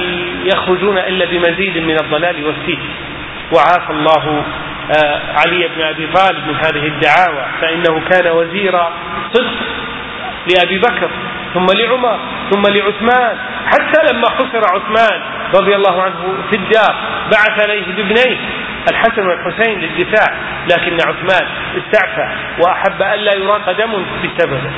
A: يخرجون إلا بمزيد من الضلال والسيء. وعافى الله علي بن أبي طالب من هذه الدعاوى، فإنه كان وزير صدق لأبي بكر ثم لعمر ثم لعثمان، حتى لما حصر عثمان رضي الله عنه في الدار بعث إليه بابنيه الحسن والحسين للدفاع، لكن عثمان استعفى وأحب أن لا يراق دم بسببه.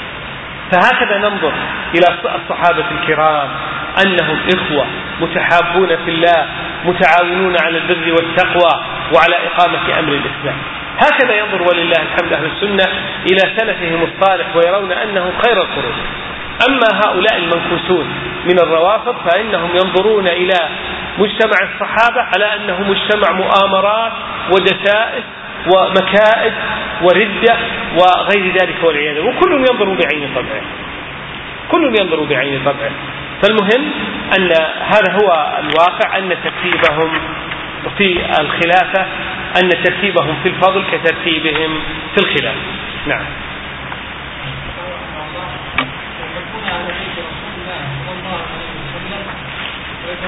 A: فهكذا ننظر إلى الصحابة الكرام أنهم إخوة متحابون في الله متعاونون على البر والتقوى وعلى إقامة أمر الإسلام. هكذا ينظر ولله الحمد أهل السنة إلى سلفهم الصالح ويرون أنه خير القرون. أما هؤلاء المنكوسون من الروافض فإنهم ينظرون إلى مجتمع الصحابة على أنه مجتمع مؤامرات ودسائس ومكائد وردة وغير ذلك والعياذ، وكل ينظر بعين طبعه كل ينظر بعين طبعه. فالمهم أن هذا هو الواقع، أن ترتيبهم في الخلافة أن ترتيبهم في الفضل كترتيبهم في الخلافة. نعم.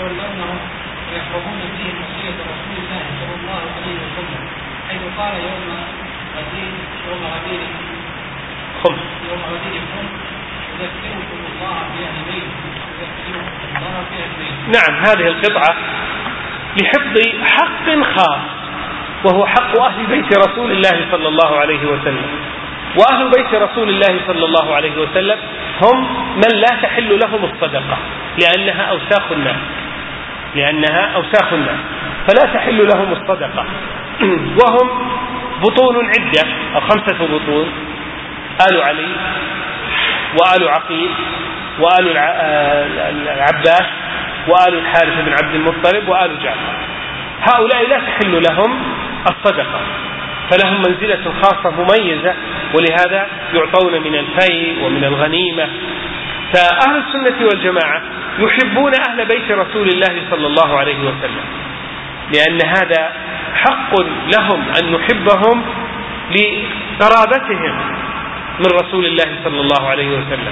B: يتولونهم ويحفظون فيهم وصية رسول الله صلى الله عليه وسلم، حيث قال يوم غدير يوم غدير
A: خم
B: يوم غدير خم يذكركم الله في أهل بيت يذكركم الله في أهل بيت.
A: نعم، هذه القطعة لحفظ حق خاص وهو حق أهل بيت رسول الله صلى الله عليه وسلم. وأهل بيت رسول الله صلى الله عليه وسلم هم من لا تحل لهم الصدقة لأنها أوساخ الناس لأنها أوساخ الناس فلا تحل لهم الصدقة. وهم بطون عدة أو خمسة بطون: آل علي وآل عقيل وآل العباس وآل الحارث بن عبد المطلب وآل جعفر. هؤلاء لا تحل لهم الصدقة، فلهم منزلة خاصة مميزة، ولهذا يعطون من الفيء ومن الغنيمة. فأهل السنة والجماعة يحبون أهل بيت رسول الله صلى الله عليه وسلم، لأن هذا حق لهم أن نحبهم لقرابتهم من رسول الله صلى الله عليه وسلم.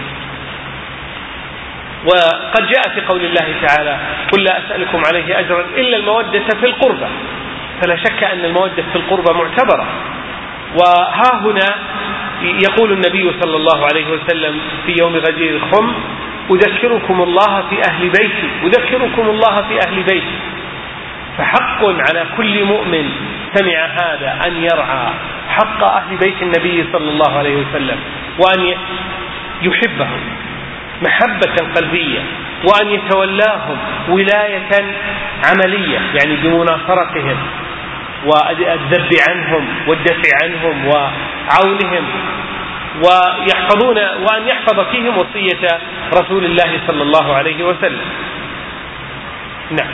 A: وقد جاء في قول الله تعالى: قل لا أسألكم عليه أجرا إلا المودة في القربى. فلا شك أن المودة في القربى معتبرة. وها هنا يقول النبي صلى الله عليه وسلم في يوم غدير الخم: أذكركم الله في أهل بيتي أذكركم الله في أهل بيتي. فحق على كل مؤمن سمع هذا أن يرعى حق أهل بيت النبي صلى الله عليه وسلم، وأن يحبهم محبة قلبية، وأن يتولاهم ولاية عملية، يعني بمناصرتهم والذب عنهم والدفع عنهم وعونهم، ويحفظون وأن يحفظ فيهم وصية رسول الله صلى الله عليه وسلم. نعم.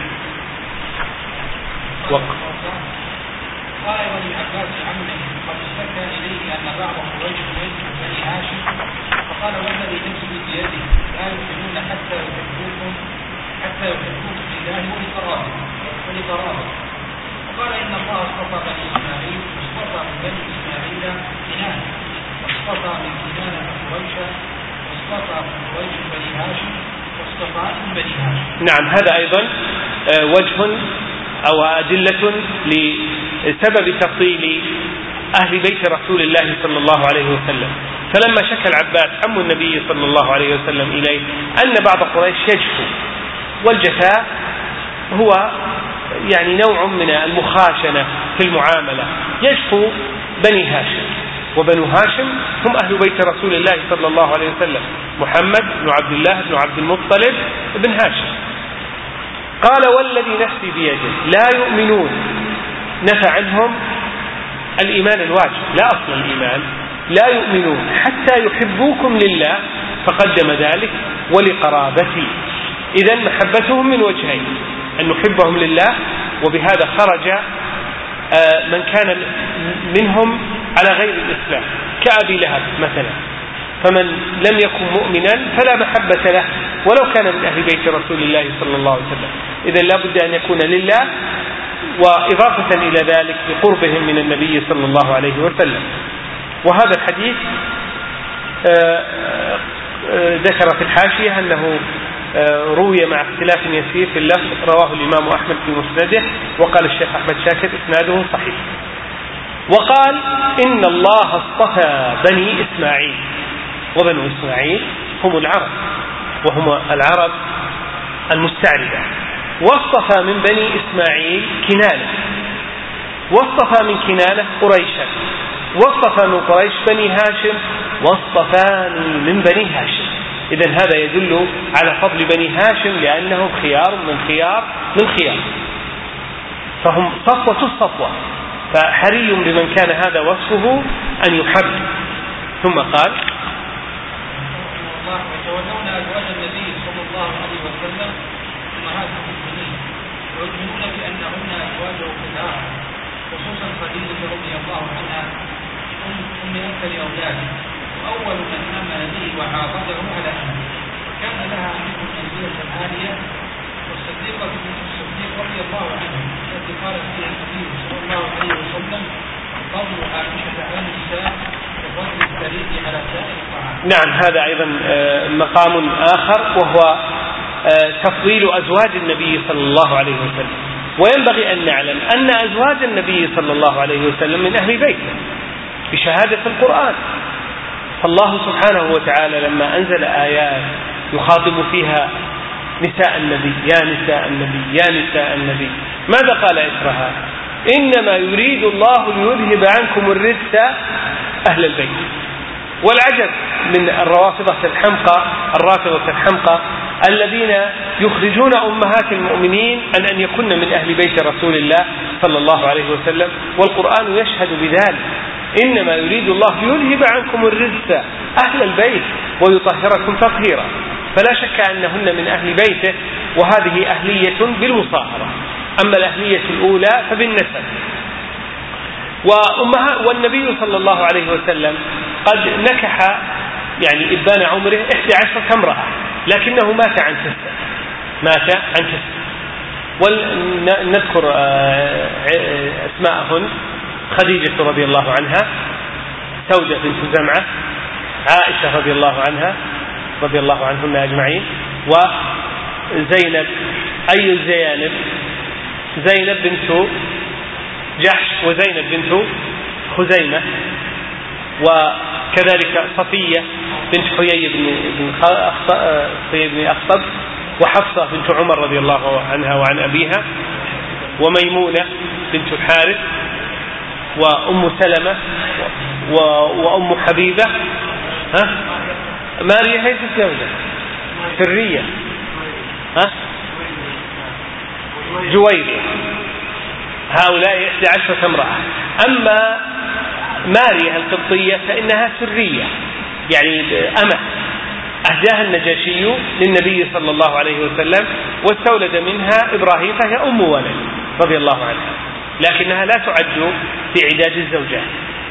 A: وقف.
B: قال ولي عباس عمه قد اشتكى إليه أن بعض قريش من بني هاشم فقال: والذي نفسي بيده لا يؤمنون حتى يحبوكم حتى يحبوكم لله ولقرابه ولقرابه. وقال: إن الله اصطفى بني إسماعيل واصطفى من بني إسماعيل كنانة واصطفى من كنانة قريشا واصطفى من قريش بني هاشم واصطفى من بني هاشم.
A: نعم، هذا أيضا وجه أو أدلة لسبب تفضيل أهل بيت رسول الله صلى الله عليه وسلم. فلما شكى العباس عم النبي صلى الله عليه وسلم إليه أن بعض قريش يجفو، والجفاء هو يعني نوع من المخاشنة في المعاملة، يجفو بني هاشم، وبنو هاشم هم أهل بيت رسول الله صلى الله عليه وسلم: محمد بن عبد الله بن عبد المطلب بن هاشم. قال: والذي نفسي بيده لا يؤمنون، نفى عنهم الإيمان الواجب، لا أصل الإيمان، لا يؤمنون حتى يحبوكم لله، فقدم ذلك ولقرابتي. إذن محبتهم من وجهين: أن نحبهم لله، وبهذا خرج من كان منهم على غير الإسلام كأبي لهب مثلا، فمن لم يكن مؤمنا فلا محبة له ولو كان من أهل بيت رسول الله صلى الله عليه وسلم. إذن لا بد أن يكون لله، وإضافة إلى ذلك لقربهم من النبي صلى الله عليه وسلم. وهذا الحديث ذكر في الحاشية أنه روي مع اختلاف يسير في اللفظ، رواه الإمام أحمد في مسنده، وقال الشيخ أحمد شاكر إسناده صحيح. وقال: إن الله اصطفى بني إسماعيل، وبنو إسماعيل هم العرب، وهم العرب المستعربة. واصطفى من بني إسماعيل كنانة، واصطفى من كنانة قريشا، واصطفى من قريش بني هاشم، واصطفاني من بني هاشم. إذن هذا يدل على فضل بني هاشم، لأنهم خيار من خيار من خيار، فهم صفوة الصفوة، فحري بمن كان هذا وصفه أن يحب. ثم قال:
B: ويتولون أزواج النبي صلى الله عليه وسلم أمهات المؤمنين، ويؤمنون بأنهن أزواجه في الآخرة، خصوصا خديجة رضي الله عنها أم أكثر أولاده، وأول من آمن به وعاضده على أمره، وكان لها منهم منزلة عالية. والصديقة الصديق رضي الله عنه التي قالت فيها النبي صلى الله عليه وسلم: فضل عائشة على النساء وفضل السرير على سائر الطعام.
A: نعم، هذا أيضا مقام آخر، وهو تفضيل أزواج النبي صلى الله عليه وسلم. وينبغي أن نعلم أن أزواج النبي صلى الله عليه وسلم من أهل بيته بشهادة القرآن. فالله سبحانه وتعالى لما أنزل آيات يخاطب فيها نساء النبي، يا نساء النبي يا نساء النبي، ماذا قال إثرها؟ إنما يريد الله ليذهب عنكم الرجس أهل البيت. والعجب من الروافضة الحمقى الرافضة الحمقى الذين يخرجون أمهات المؤمنين عن أن يكن من أهل بيت رسول الله صلى الله عليه وسلم، والقرآن يشهد بذلك. إنما يريد الله ليذهب عنكم الرجس أهل البيت ويطهركم تطهيرا. فلا شك أنهن من أهل بيته، وهذه أهلية بالمصاهرة. أما الأهلية الأولى فبالنسب. والنبي صلى الله عليه وسلم قد نكح يعني إبان عمره إحدى عشرة امرأة، لكنه مات عن تسع مات عن تسع ونذكر أسماءهن: خديجة رضي الله عنها، سودة بنت زمعة، عائشة رضي الله عنها رضي الله عنهن أجمعين، وزينب أي زينب زينب بنت جحش وزينب بنت خزيمة، وكذلك صفية بنت حيي بن حيي بن أخطب، وحفصة بنت عمر رضي الله عنها وعن أبيها، وميمونة بنت الحارث، وأم سلمة، وأم حبيبة. ها ماريا هي الزوجة سرية، ها جويرية. هؤلاء إحدى عشرة امرأة. أما ماريا القبطية فإنها سرية، يعني أمة أهداها النجاشي للنبي صلى الله عليه وسلم، واستولد منها إبراهيم، فهي أم ولد رضي الله عنها، لكنها لا تعد في عداد الزوجات.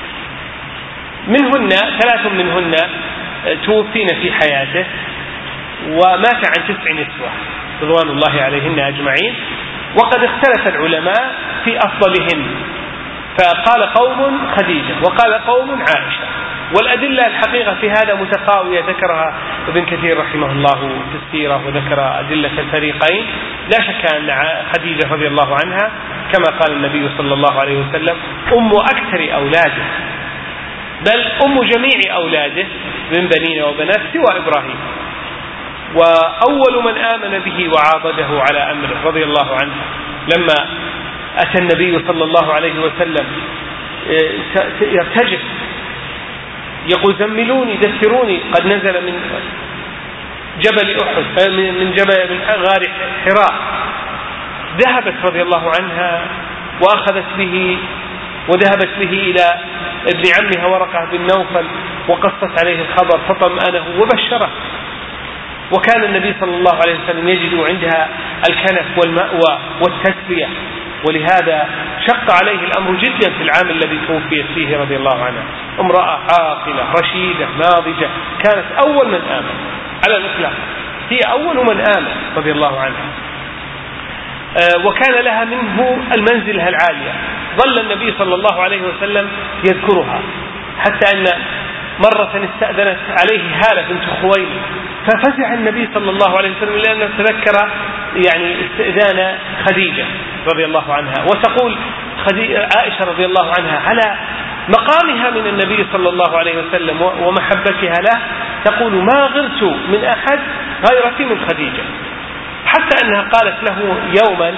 A: منهن ثلاث منهن توفين في حياته، ومات عن تسع نسوة رضوان الله عليهن أجمعين. وقد اختلف العلماء في أفضلهن، فقال قوم خديجة وقال قوم عائشة، والأدلة الحقيقة في هذا متقاوية، ذكرها ابن كثير رحمه الله في السيرة، وذكر أدلة الفريقين. لا شك أن خديجة رضي الله عنها كما قال النبي صلى الله عليه وسلم أم أكثر أولاده، بل أم جميع أولاده من بنين وبنات سوى إبراهيم، وأول من آمن به وعاضده على أمره رضي الله عنه. لما أتى النبي صلى الله عليه وسلم يرتجف يقول: زملوني دثروني، قد نزل من جبل أحد من جبل من غار حراء. ذهبت رضي الله عنها وأخذت به وذهبت به إلى ابن عمها ورقة بن نوفل، وقصت عليه الخبر فطمأنه وبشره. وكان النبي صلى الله عليه وسلم يجد عندها الكنف والمأوى والتسلية، ولهذا شق عليه الأمر جدا في العام الذي توفيت فيه رضي الله عنها. امرأة عاقلة رشيدة ناضجة، كانت أول من آمن على الإطلاق، هي أول من آمن رضي الله عنها. آه وكان لها منه المنزلة العالية. ظل النبي صلى الله عليه وسلم يذكرها، حتى أن مرة استأذنت عليه هالة بنت خويلد، ففزع النبي صلى الله عليه وسلم لأنه تذكر يعني استئذان خديجة رضي الله عنها. وتقول عائشة رضي الله عنها على مقامها من النبي صلى الله عليه وسلم ومحبتها له، تقول: ما غرت من أحد غيرتي من خديجة، حتى أنها قالت له يوما: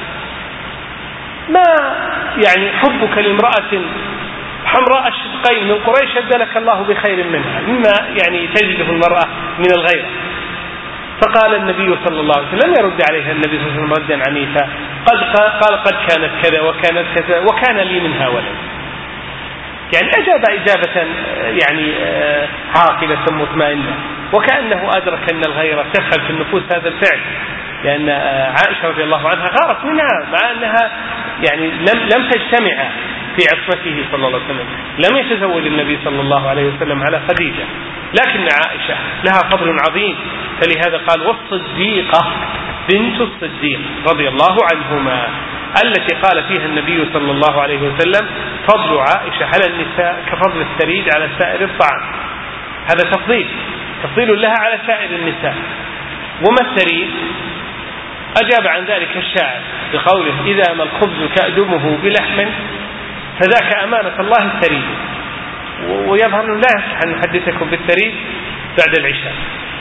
A: ما يعني حبك لامرأة حمراء الشدقين من قريش أبدلك الله بخير منها، مما يعني تجده المرأة من الغيرة. فقال النبي صلى الله عليه وسلم، لم يرد عليها النبي صلى الله عليه وسلم ردا عنيفا، قد قال: قد كانت كذا وكانت كذا وكان لي منها ولد. يعني أجاب إجابة يعني عاقلة مطمئنة، وكأنه أدرك أن الغيرة تفعل في النفوس هذا الفعل، لأن عائشة رضي الله عنها غارت منها مع أنها يعني لم لم تجتمع في عصمته صلى الله عليه وسلم، لم يتزوج النبي صلى الله عليه وسلم على خديجة، لكن عائشة لها فضل عظيم، فلهذا قال: والصديقة بنت الصديق رضي الله عنهما، التي قال فيها النبي صلى الله عليه وسلم: فضل عائشة على النساء كفضل الثريد على سائر الطعام. هذا تفضيل تفضيل لها على سائر النساء. وما الثريد؟ أجاب عن ذلك الشاعر بقوله إذا ما الخبز تأدمه بلحم فذاك أمانة الله الثريد. ويظهر أنه لا يصح أن نحدثكم بالثريد بعد العشاء،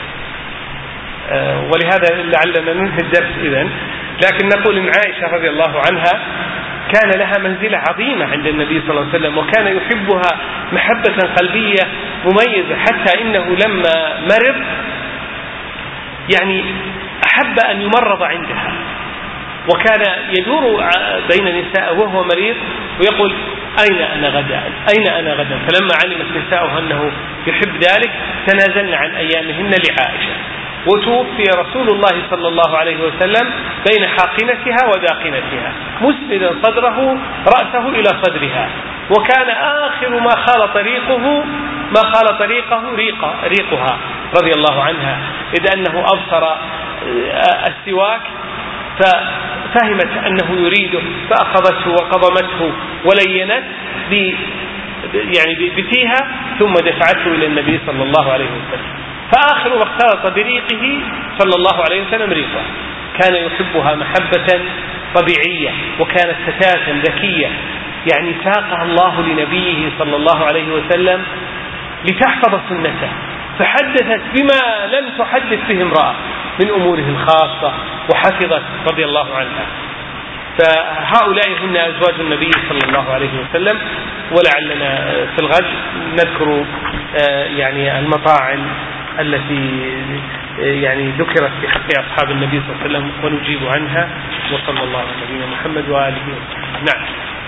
A: ولهذا لعلنا ننهي الدرس إذن. لكن نقول إن عائشة رضي الله عنها كان لها منزلة عظيمة عند النبي صلى الله عليه وسلم، وكان يحبها محبة قلبية مميزة، حتى إنه لما مرض يعني أحب أن يمرض عندها، وكان يدور بين النساء وهو مريض ويقول أين أنا غدا أين أنا غدا. فلما علمت نساؤها أنه يحب ذلك تنازلن عن أيامهن لعائشة. وتوفي رسول الله صلى الله عليه وسلم بين حاقنتها وداقنتها مسندا صدره رأسه إلى صدرها، وكان آخر ما خال طريقه ما خال طريقه ريق ريقها رضي الله عنها، إذ أنه أبصر السواك ففهمت أنه يريده فأخذته وقضمته ولينت ب يعني بفيها ثم دفعته إلى النبي صلى الله عليه وسلم. فآخر ما اختلط بريقه صلى الله عليه وسلم ريقه. كان يحبها محبة طبيعية، وكانت فتاة ذكية يعني ساقها الله لنبيه صلى الله عليه وسلم لتحفظ سنته، فحدثت بما لم تحدث به امرأة من أموره الخاصة وحفظت رضي الله عنها. فهؤلاء هن أزواج النبي صلى الله عليه وسلم. ولعلنا في الغد نذكر يعني المطاعن التي يعني ذكرت في حق أصحاب النبي صلى الله عليه وسلم ونجيب عنها. وصلى الله على نبينا محمد وآله وسلم. نعم.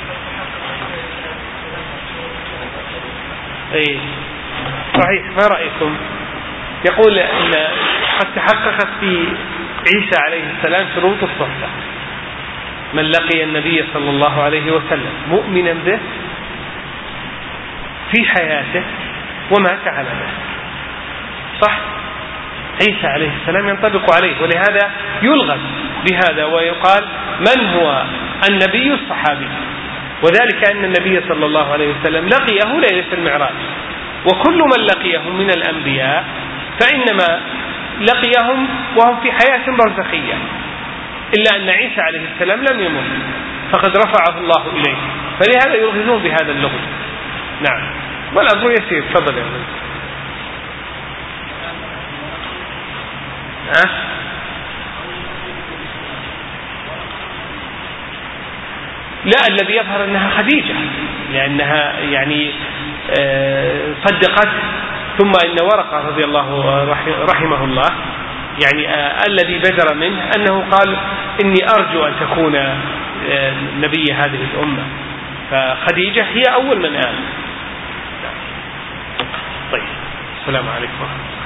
A: أي صحيح. ما رأيكم؟ يقول أن قد تحققت في عيسى عليه السلام شروط الصحبة. من لقي النبي صلى الله عليه وسلم مؤمنا به في حياته ومات على ذلك. صح؟ عيسى عليه السلام ينطبق عليه، ولهذا يلغز بهذا ويقال من هو النبي الصحابي، وذلك أن النبي صلى الله عليه وسلم لقيه ليلة المعراج، وكل من لقيهم من الأنبياء فإنما لقيهم وهم في حياة برزخية، إلا أن عيسى عليه السلام لم يمت فقد رفعه الله إليه، فلهذا يلغزون بهذا اللغز. نعم. والأمر يسير. تفضل يا من. أه؟ لا، الذي يظهر أنها خديجة، لأنها يعني صدقت. ثم إن ورقة رضي الله رحمه الله يعني الذي بدر منه أنه قال إني أرجو أن تكون نبي هذه الأمة، فخديجة هي أول من آمن. طيب، السلام عليكم.